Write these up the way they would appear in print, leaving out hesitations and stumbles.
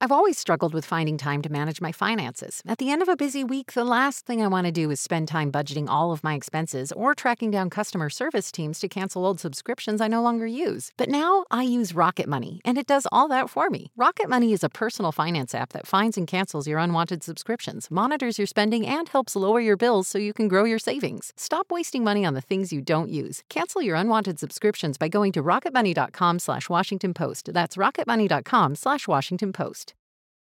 I've always struggled with finding time to manage my finances. At the end of a busy week, the last thing I want to do is spend time budgeting all of my expenses or tracking down customer service teams to cancel old subscriptions I no longer use. But now I use Rocket Money, and it does all that for me. Rocket Money is a personal finance app that finds and cancels your unwanted subscriptions, monitors your spending, and helps lower your bills so you can grow your savings. Stop wasting money on the things you don't use. Cancel your unwanted subscriptions by going to rocketmoney.com/Washington Post. That's rocketmoney.com/Washington Post.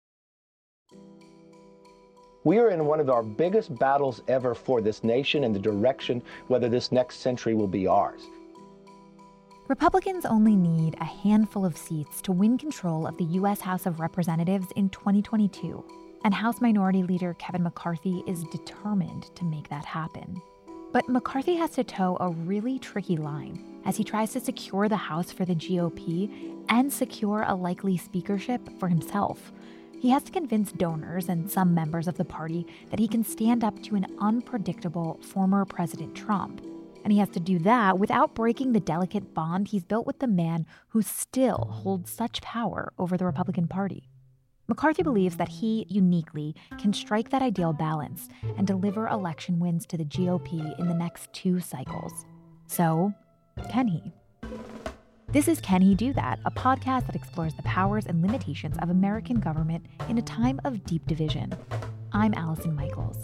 We are in one of our biggest battles ever for this nation and the direction whether this next century will be ours. Republicans only need a handful of seats to win control of the U.S. House of Representatives in 2022, and House Minority Leader Kevin McCarthy is determined to make that happen. But McCarthy has to toe a really tricky line as he tries to secure the House for the GOP and secure a likely speakership for himself. He has to convince donors and some members of the party that he can stand up to an unpredictable former President Trump. And he has to do that without breaking the delicate bond he's built with the man who still holds such power over the Republican Party. McCarthy believes that he uniquely can strike that ideal balance and deliver election wins to the GOP in the next 2 cycles. So, can he? This is Can He Do That, a podcast that explores the powers and limitations of American government in a time of deep division. I'm Allison Michaels.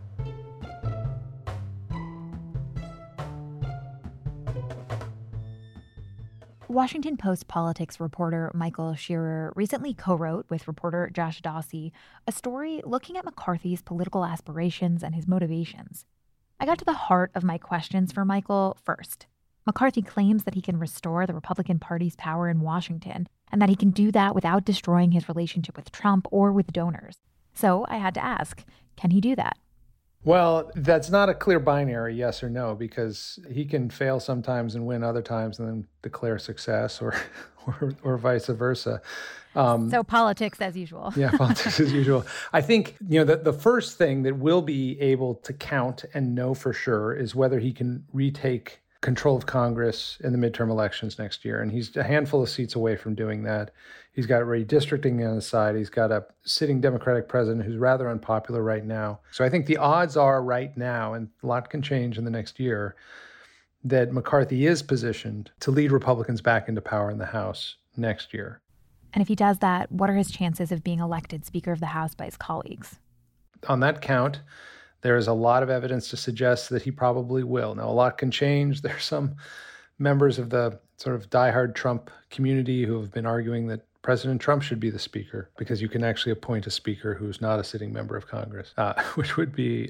Washington Post politics reporter Michael Shearer recently co-wrote with reporter Josh Dawsey a story looking at McCarthy's political aspirations and his motivations. I got to the heart of my questions for Michael first. McCarthy claims that he can restore the Republican Party's power in Washington and that he can do that without destroying his relationship with Trump or with donors. So I had to ask, can he do that? Well, that's not a clear binary, yes or no, because he can fail sometimes and win other times and then declare success or vice versa. So politics as usual. Yeah, politics as usual. I think, the first thing that we'll be able to count and know for sure is whether he can retake control of Congress in the midterm elections next year. And he's a handful of seats away from doing that. He's got redistricting on his side. He's got a sitting Democratic president who's rather unpopular right now. So I think the odds are right now, and a lot can change in the next year, that McCarthy is positioned to lead Republicans back into power in the House next year. And if he does that, what are his chances of being elected Speaker of the House by his colleagues? On that count, there is a lot of evidence to suggest that he probably will. Now, a lot can change. There are some members of the sort of diehard Trump community who have been arguing that President Trump should be the speaker because you can actually appoint a speaker who's not a sitting member of Congress, which would be,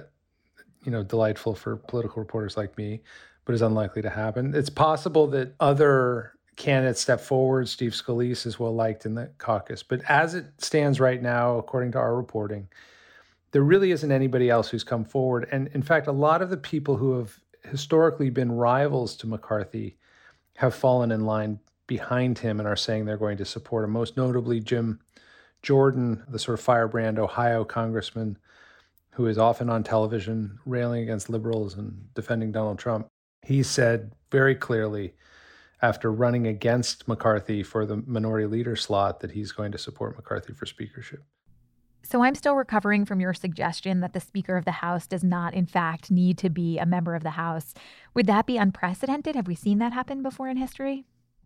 delightful for political reporters like me, but is unlikely to happen. It's possible that other candidates step forward. Steve Scalise is well liked in the caucus. But as it stands right now, according to our reporting, there really isn't anybody else who's come forward. And in fact, a lot of the people who have historically been rivals to McCarthy have fallen in line behind him and are saying they're going to support him. Most notably, Jim Jordan, the sort of firebrand Ohio congressman who is often on television railing against liberals and defending Donald Trump. He said very clearly after running against McCarthy for the minority leader slot that he's going to support McCarthy for speakership. So I'm still recovering from your suggestion that the Speaker of the House does not, in fact, need to be a member of the House. Would that be unprecedented? Have we seen that happen before in history?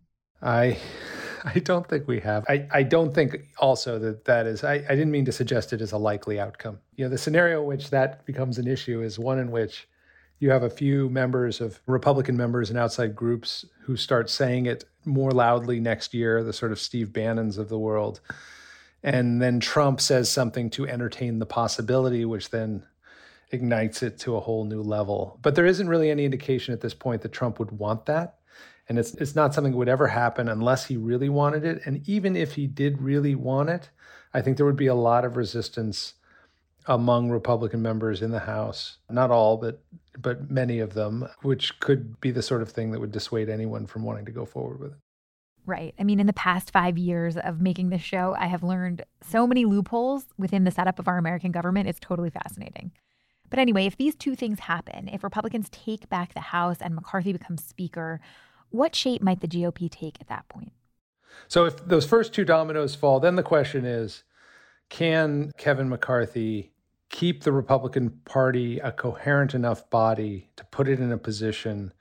I don't think we have. I don't think also that is, I didn't mean to suggest it as a likely outcome. The scenario in which that becomes an issue is one in which you have a few Republican members and outside groups who start saying it more loudly next year, the sort of Steve Bannons of the world. And then Trump says something to entertain the possibility, which then ignites it to a whole new level. But there isn't really any indication at this point that Trump would want that. And it's not something that would ever happen unless he really wanted it. And even if he did really want it, I think there would be a lot of resistance among Republican members in the House. Not all, but many of them, which could be the sort of thing that would dissuade anyone from wanting to go forward with it. Right. I mean, in the past 5 years of making this show, I have learned so many loopholes within the setup of our American government. It's totally fascinating. But anyway, if these two things happen, if Republicans take back the House and McCarthy becomes Speaker, what shape might the GOP take at that point? So if those first two dominoes fall, then the question is, can Kevin McCarthy keep the Republican Party a coherent enough body to put it in a position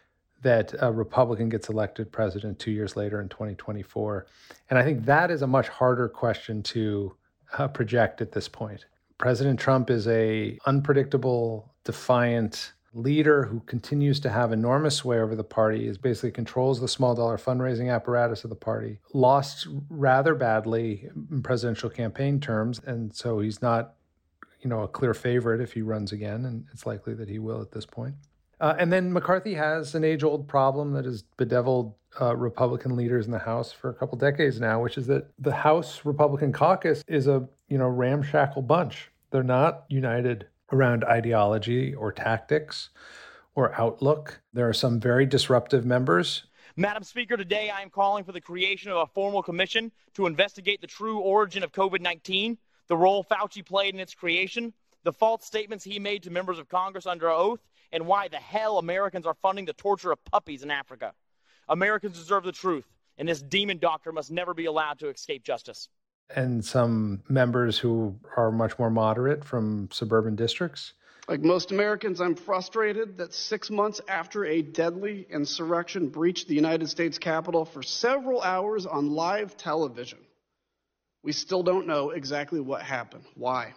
that a Republican gets elected president 2 years later in 2024? And I think that is a much harder question to project at this point. President Trump is a unpredictable, defiant leader who continues to have enormous sway over the party, is basically controls the small dollar fundraising apparatus of the party, lost rather badly in presidential campaign terms. And so he's not, a clear favorite if he runs again. And it's likely that he will at this point. And then McCarthy has an age-old problem that has bedeviled Republican leaders in the House for a couple decades now, which is that the House Republican caucus is a, ramshackle bunch. They're not united around ideology or tactics or outlook. There are some very disruptive members. Madam Speaker, today I am calling for the creation of a formal commission to investigate the true origin of COVID-19, the role Fauci played in its creation, the false statements he made to members of Congress under oath, and why the hell Americans are funding the torture of puppies in Africa. Americans deserve the truth, and this demon doctor must never be allowed to escape justice. And some members who are much more moderate from suburban districts. Like most Americans, I'm frustrated that 6 months after a deadly insurrection breached the United States Capitol for several hours on live television, we still don't know exactly what happened. Why?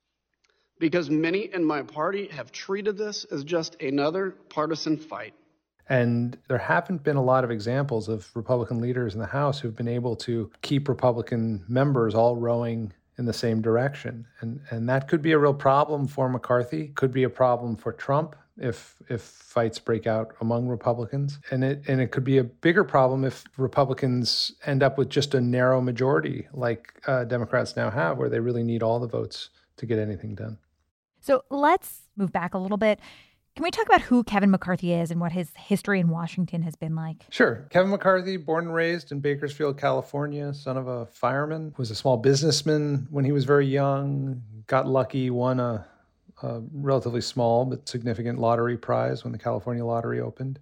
Because many in my party have treated this as just another partisan fight. And there haven't been a lot of examples of Republican leaders in the House who've been able to keep Republican members all rowing in the same direction. And that could be a real problem for McCarthy, could be a problem for Trump if fights break out among Republicans. And it could be a bigger problem if Republicans end up with just a narrow majority like Democrats now have, where they really need all the votes to get anything done. So let's move back a little bit. Can we talk about who Kevin McCarthy is and what his history in Washington has been like? Sure. Kevin McCarthy, born and raised in Bakersfield, California, son of a fireman, was a small businessman when he was very young, got lucky, won a relatively small but significant lottery prize when the California lottery opened.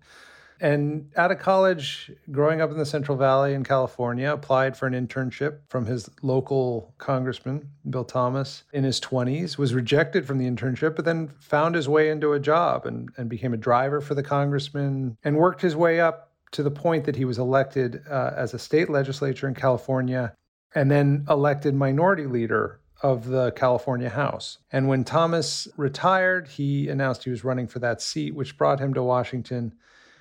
And out of college, growing up in the Central Valley in California, applied for an internship from his local congressman, Bill Thomas, in his 20s, was rejected from the internship, but then found his way into a job and became a driver for the congressman and worked his way up to the point that he was elected as a state legislature in California and then elected minority leader of the California House. And when Thomas retired, he announced he was running for that seat, which brought him to Washington.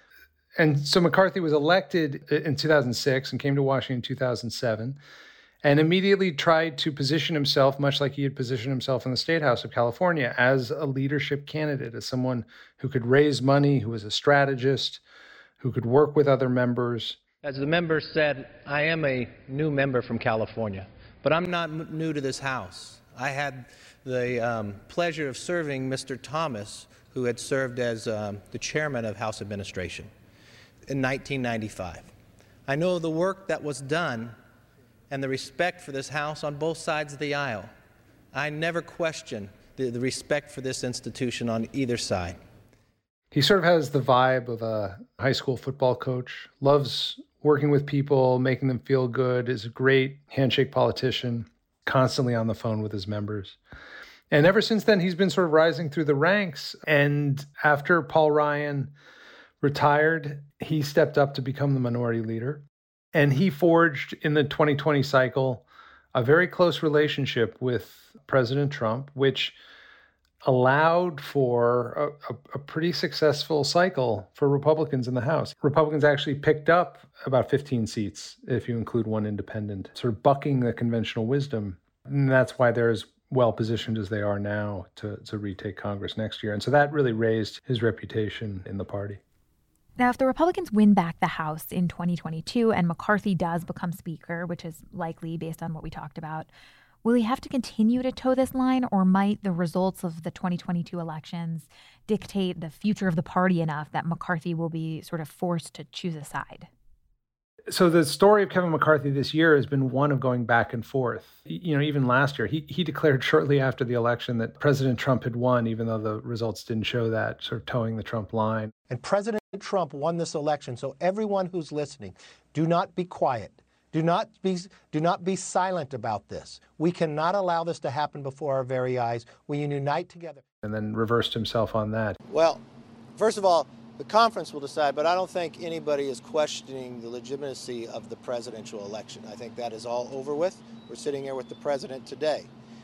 And so McCarthy was elected in 2006 and came to Washington in 2007 and immediately tried to position himself, much like he had positioned himself in the State House of California, as a leadership candidate, as someone who could raise money, who was a strategist, who could work with other members. As the member said, I am a new member from California, but I'm not new to this House. I had the pleasure of serving Mr. Thomas, who had served as the chairman of House Administration in 1995. I know the work that was done and the respect for this House on both sides of the aisle. I never question the respect for this institution on either side. He sort of has the vibe of a high school football coach, loves working with people, making them feel good, is a great handshake politician, constantly on the phone with his members. And ever since then, he's been sort of rising through the ranks. And after Paul Ryan retired, he stepped up to become the minority leader. And he forged in the 2020 cycle a very close relationship with President Trump, which allowed for a pretty successful cycle for Republicans in the House. Republicans actually picked up about 15 seats, if you include one independent, sort of bucking the conventional wisdom. And that's why they're as well positioned as they are now to retake Congress next year. And so that really raised his reputation in the party. Now, if the Republicans win back the House in 2022 and McCarthy does become Speaker, which is likely based on what we talked about, will he have to continue to toe this line, or might the results of the 2022 elections dictate the future of the party enough that McCarthy will be sort of forced to choose a side? So the story of Kevin McCarthy this year has been one of going back and forth. Even last year, he declared shortly after the election that President Trump had won, even though the results didn't show that, sort of towing the Trump line. And President Trump won this election. So everyone who's listening, do not be quiet. Do not be silent about this. We cannot allow this to happen before our very eyes. We unite together. And then reversed himself on that. Well, first of all, the conference will decide, but I don't think anybody is questioning the legitimacy of the presidential election. I think that is all over with. We're sitting here with the president today.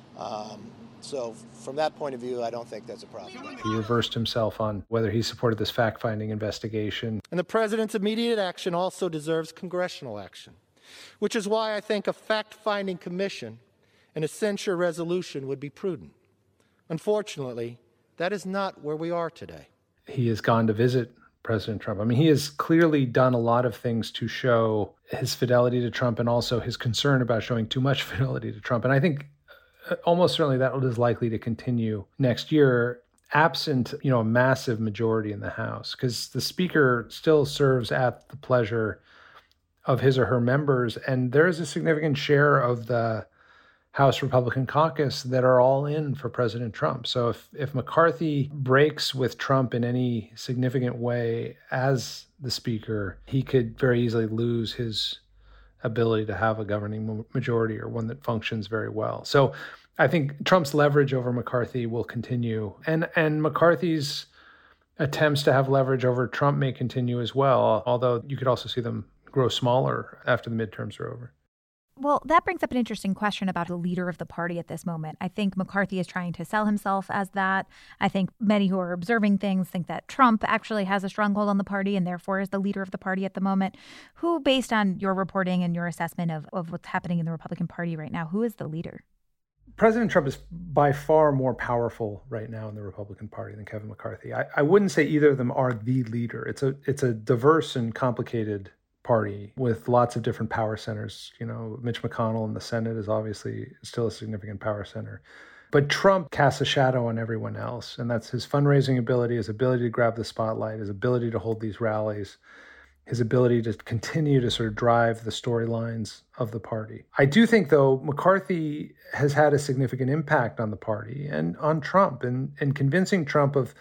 So from that point of view, I don't think that's a problem. He reversed himself on whether he supported this fact-finding investigation. And the president's immediate action also deserves congressional action, which is why I think a fact-finding commission and a censure resolution would be prudent. Unfortunately, that is not where we are today. He has gone to visit President Trump. I mean, he has clearly done a lot of things to show his fidelity to Trump and also his concern about showing too much fidelity to Trump. And I think almost certainly that is likely to continue next year, absent, a massive majority in the House, because the Speaker still serves at the pleasure of his or her members. And there is a significant share of the House Republican caucus that are all in for President Trump. So if McCarthy breaks with Trump in any significant way as the Speaker, he could very easily lose his ability to have a governing majority or one that functions very well. So I think Trump's leverage over McCarthy will continue. And McCarthy's attempts to have leverage over Trump may continue as well, although you could also see them grow smaller after the midterms are over. Well, that brings up an interesting question about the leader of the party at this moment. I think McCarthy is trying to sell himself as that. I think many who are observing things think that Trump actually has a stronghold on the party and therefore is the leader of the party at the moment. Who, based on your reporting and your assessment of what's happening in the Republican Party right now, who is the leader? President Trump is by far more powerful right now in the Republican Party than Kevin McCarthy. I wouldn't say either of them are the leader. It's a diverse and complicated party with lots of different power centers. Mitch McConnell in the Senate is obviously still a significant power center. But Trump casts a shadow on everyone else, and that's his fundraising ability, his ability to grab the spotlight, his ability to hold these rallies, his ability to continue to sort of drive the storylines of the party. I do think, though, McCarthy has had a significant impact on the party and on Trump and convincing Trump of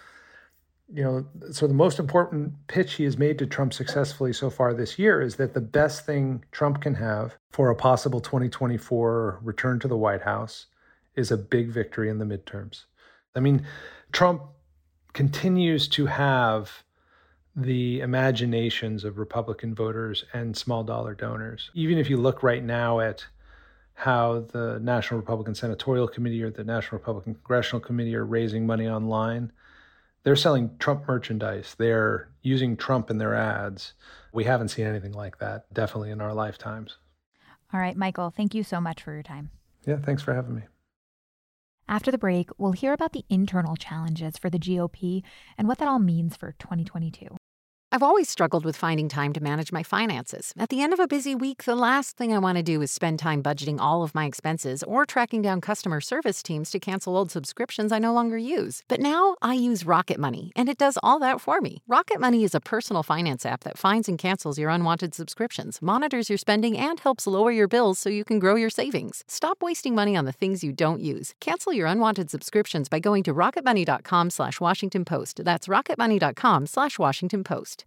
so the most important pitch he has made to Trump successfully so far this year is that the best thing Trump can have for a possible 2024 return to the White House is a big victory in the midterms. I mean, Trump continues to have the imaginations of Republican voters and small dollar donors. Even if you look right now at how the National Republican Senatorial Committee or the National Republican Congressional Committee are raising money online, they're selling Trump merchandise. They're using Trump in their ads. We haven't seen anything like that, definitely in our lifetimes. All right, Michael, thank you so much for your time. Yeah, thanks for having me. After the break, we'll hear about the internal challenges for the GOP and what that all means for 2022. I've always struggled with finding time to manage my finances. At the end of a busy week, the last thing I want to do is spend time budgeting all of my expenses or tracking down customer service teams to cancel old subscriptions I no longer use. But now I use Rocket Money, and it does all that for me. Rocket Money is a personal finance app that finds and cancels your unwanted subscriptions, monitors your spending, and helps lower your bills so you can grow your savings. Stop wasting money on the things you don't use. Cancel your unwanted subscriptions by going to rocketmoney.com/Washington Post. That's rocketmoney.com/Washington Post.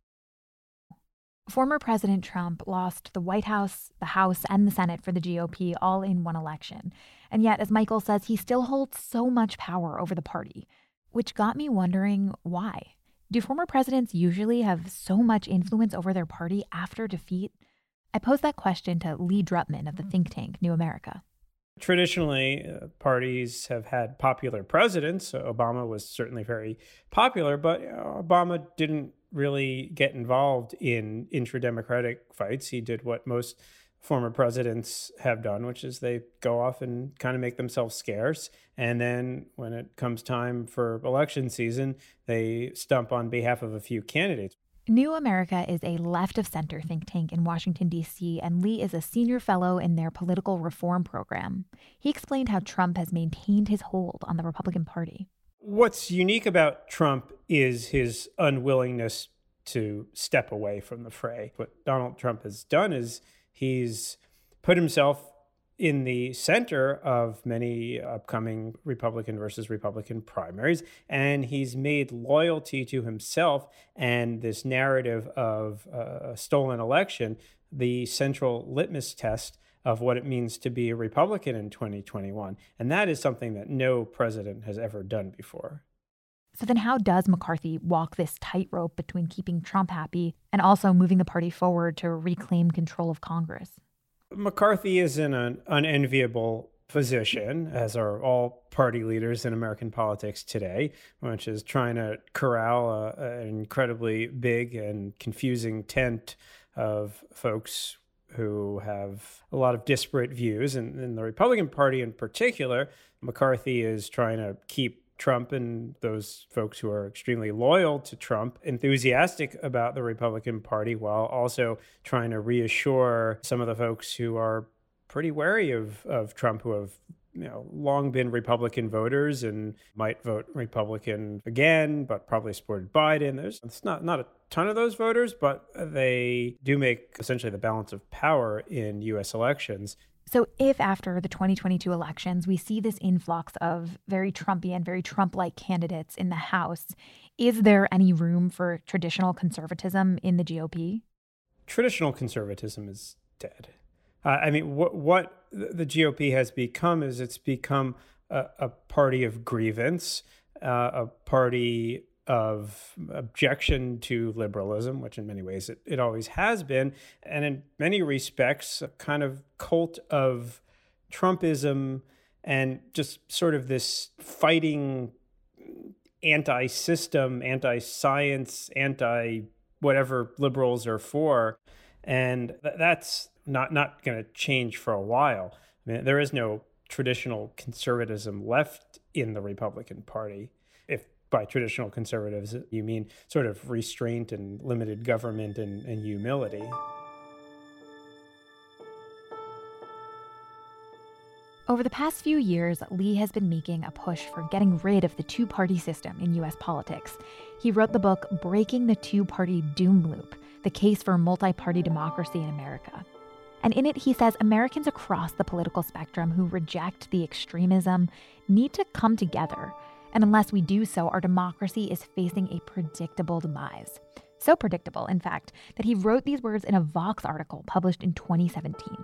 Former President Trump lost the White House, the House, and the Senate for the GOP all in one election. And yet, as Michael says, he still holds so much power over the party, which got me wondering why. Do former presidents usually have so much influence over their party after defeat? I posed that question to Lee Drutman of the think tank New America. Traditionally, parties have had popular presidents. Obama was certainly very popular, but Obama didn't really get involved in intra-democratic fights. He did what most former presidents have done, which is they go off and kind of make themselves scarce. And then when it comes time for election season, they stump on behalf of a few candidates. New America is a left-of-center think tank in Washington, D.C., and Lee is a senior fellow in their political reform program. He explained how Trump has maintained his hold on the Republican Party. What's unique about Trump is his unwillingness to step away from the fray. What Donald Trump has done is he's put himself in the center of many upcoming Republican versus Republican primaries, and he's made loyalty to himself and this narrative of a stolen election the central litmus test of what it means to be a Republican in 2021. And that is something that no president has ever done before. So then how does McCarthy walk this tightrope between keeping Trump happy and also moving the party forward to reclaim control of Congress? McCarthy is in an unenviable position, as are all party leaders in American politics today, which is trying to corral an incredibly big and confusing tent of folks who have a lot of disparate views. And in the Republican Party in particular, McCarthy is trying to keep Trump and those folks who are extremely loyal to Trump enthusiastic about the Republican Party, while also trying to reassure some of the folks who are pretty wary of Trump, who have long been Republican voters and might vote Republican again, but probably supported Biden. It's not a ton of those voters, but they do make essentially the balance of power in U.S. elections. So if after the 2022 elections, we see this influx of very Trumpian, very Trump-like candidates in the House, is there any room for traditional conservatism in the GOP? Traditional conservatism is dead. What the GOP has become is it's become a party of grievance, a party of objection to liberalism, which in many ways it always has been, and in many respects, a kind of cult of Trumpism and just sort of this fighting anti-system, anti-science, anti-whatever liberals are for. And that's not going to change for a while. I mean, there is no traditional conservatism left in the Republican Party. If by traditional conservatives, you mean sort of restraint and limited government and humility. Over the past few years, Lee has been making a push for getting rid of the two-party system in U.S. politics. He wrote the book Breaking the Two-Party Doom Loop, The Case for Multi-Party Democracy in America. And in it, he says Americans across the political spectrum who reject the extremism need to come together. And unless we do so, our democracy is facing a predictable demise. So predictable, in fact, that he wrote these words in a Vox article published in 2017.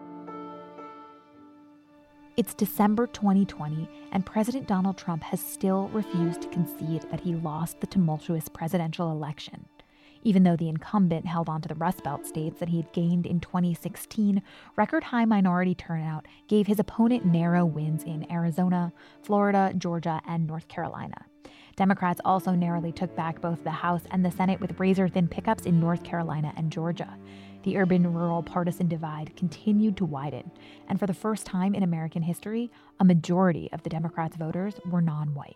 It's December 2020, and President Donald Trump has still refused to concede that he lost the tumultuous presidential election. Even though the incumbent held on to the Rust Belt states that he had gained in 2016, record-high minority turnout gave his opponent narrow wins in Arizona, Florida, Georgia, and North Carolina. Democrats also narrowly took back both the House and the Senate with razor-thin pickups in North Carolina and Georgia. The urban-rural partisan divide continued to widen, and for the first time in American history, a majority of the Democrats' voters were non-white.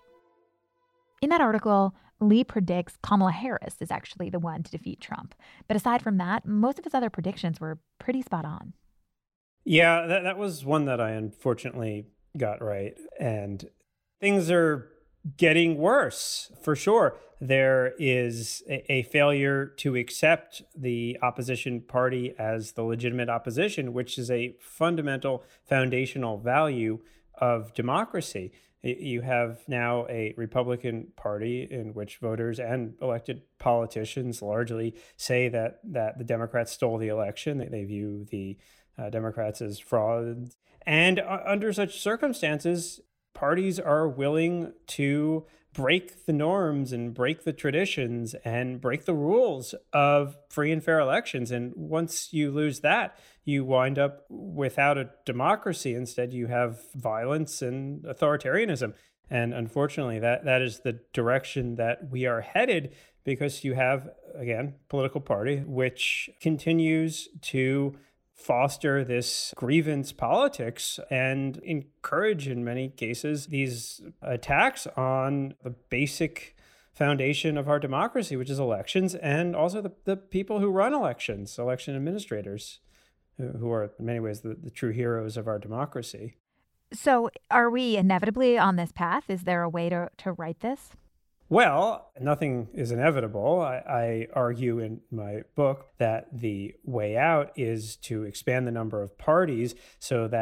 In that article, Lee predicts Kamala Harris is actually the one to defeat Trump. But aside from that, most of his other predictions were pretty spot on. Yeah, that was one that I unfortunately got right. And things are getting worse, for sure. There is a failure to accept the opposition party as the legitimate opposition, which is a fundamental foundational value of democracy. You have now a Republican Party in which voters and elected politicians largely say that the Democrats stole the election. They view the Democrats as fraud. And under such circumstances, parties are willing to break the norms and break the traditions and break the rules of free and fair elections. And once you lose that, you wind up without a democracy. Instead, you have violence and authoritarianism. And unfortunately, that is the direction that we are headed, because you have, again, a political party which continues to foster this grievance politics and encourage, in many cases, these attacks on the basic foundation of our democracy, which is elections, and also the people who run elections, election administrators, who are in many ways the true heroes of our democracy. So are we inevitably on this path? Is there a way to right this? Well, nothing is inevitable. I argue in my book that the way out is to expand the number of parties so that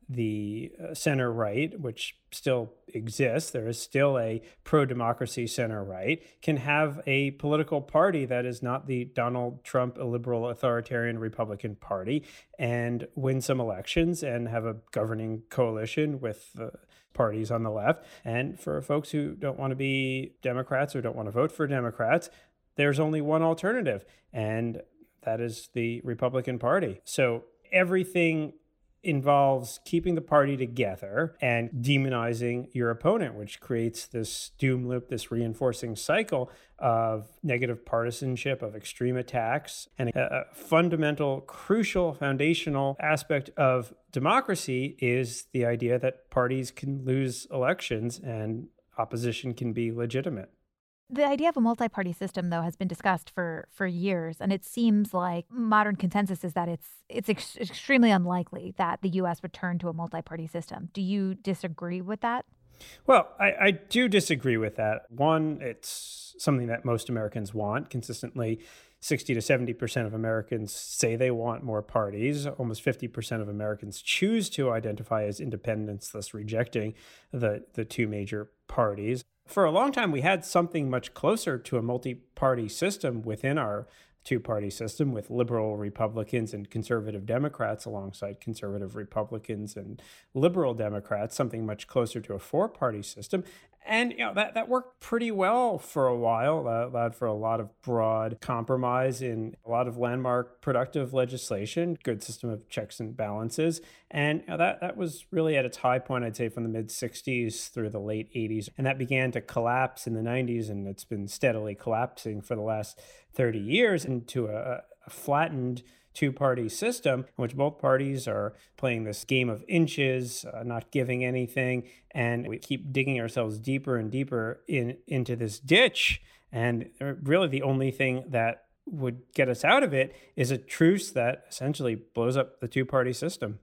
the center right, which still exists, there is still a pro-democracy center right, can have a political party that is not the Donald Trump illiberal authoritarian Republican Party and win some elections and have a governing coalition with the parties on the left. And for folks who don't want to be Democrats or don't want to vote for Democrats, there's only one alternative, and that is the Republican Party. So everything involves keeping the party together and demonizing your opponent, which creates this doom loop, this reinforcing cycle of negative partisanship, of extreme attacks. And a fundamental, crucial, foundational aspect of democracy is the idea that parties can lose elections and opposition can be legitimate. The idea of a multi-party system, though, has been discussed for years, and it seems like modern consensus is that it's extremely unlikely that the U.S. would turn to a multi-party system. Do you disagree with that? Well, I do disagree with that. One, it's something that most Americans want. Consistently, 60 to 70% of Americans say they want more parties. Almost 50% of Americans choose to identify as independents, thus rejecting the two major parties. For a long time, we had something much closer to a multi-party system within our two-party system, with liberal Republicans and conservative Democrats alongside conservative Republicans and liberal Democrats, something much closer to a four-party system. And that worked pretty well for a while. That allowed for a lot of broad compromise in a lot of landmark productive legislation, good system of checks and balances. And that was really at its high point, I'd say, from the mid-'60s through the late 80s. And that began to collapse in the 90s, and it's been steadily collapsing for the last 30 years into a flattened two-party system in which both parties are playing this game of inches, not giving anything, and we keep digging ourselves deeper and deeper into this ditch. And really the only thing that would get us out of it is a truce that essentially blows up the two-party system.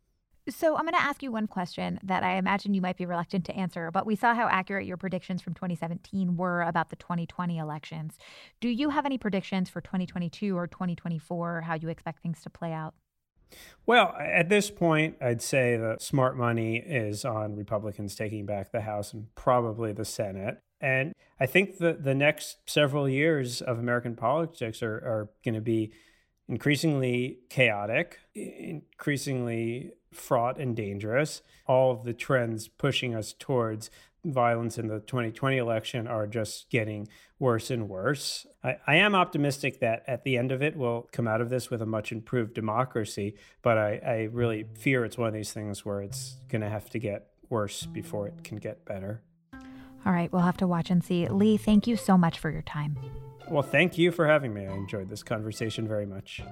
So I'm going to ask you one question that I imagine you might be reluctant to answer, but we saw how accurate your predictions from 2017 were about the 2020 elections. Do you have any predictions for 2022 or 2024, how you expect things to play out? Well, at this point, I'd say the smart money is on Republicans taking back the House and probably the Senate. And I think that the next several years of American politics are going to be increasingly chaotic, increasingly fraught and dangerous. All of the trends pushing us towards violence in the 2020 election are just getting worse and worse. I am optimistic that at the end of it, we'll come out of this with a much improved democracy, but I really fear it's one of these things where it's going to have to get worse before it can get better. All right, we'll have to watch and see. Lee, thank you so much for your time. Well, thank you for having me. I enjoyed this conversation very much.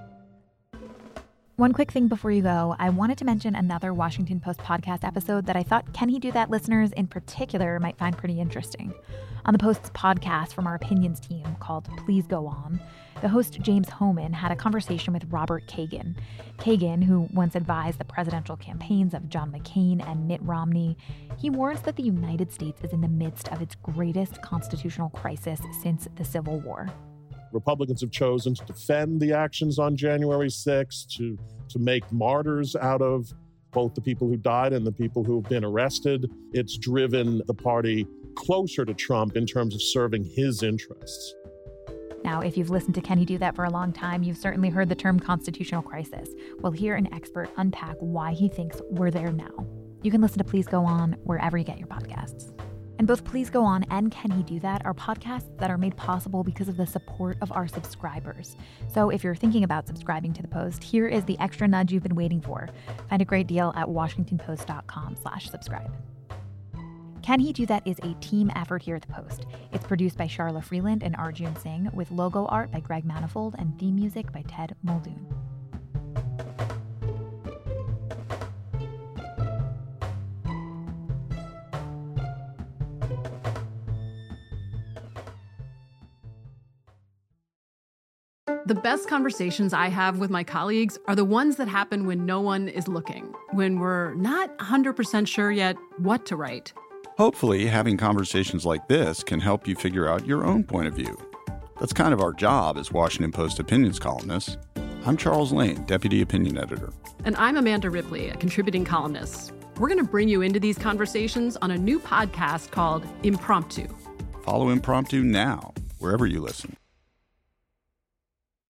One quick thing before you go, I wanted to mention another Washington Post podcast episode that I thought Can He Do That listeners in particular might find pretty interesting. On the Post's podcast from our opinions team called Please Go On, the host James Hohmann had a conversation with Robert Kagan. Kagan, who once advised the presidential campaigns of John McCain and Mitt Romney, he warns that the United States is in the midst of its greatest constitutional crisis since the Civil War. Republicans have chosen to defend the actions on January 6th, to make martyrs out of both the people who died and the people who have been arrested. It's driven the party closer to Trump in terms of serving his interests. Now, if you've listened to Can He Do That for a long time, you've certainly heard the term constitutional crisis. We'll hear an expert unpack why he thinks we're there now. You can listen to Please Go On wherever you get your podcasts. And both Please Go On and Can He Do That are podcasts that are made possible because of the support of our subscribers. So if you're thinking about subscribing to the Post, here is the extra nudge you've been waiting for. Find a great deal at washingtonpost.com/subscribe. Can He Do That is a team effort here at the Post. It's produced by Sharla Freeland and Arjun Singh, with logo art by Greg Manifold and theme music by Ted Muldoon. The best conversations I have with my colleagues are the ones that happen when no one is looking, when we're not 100% sure yet what to write. Hopefully, having conversations like this can help you figure out your own point of view. That's kind of our job as Washington Post opinions columnists. I'm Charles Lane, Deputy Opinion Editor. And I'm Amanda Ripley, a contributing columnist. We're going to bring you into these conversations on a new podcast called Impromptu. Follow Impromptu now, wherever you listen.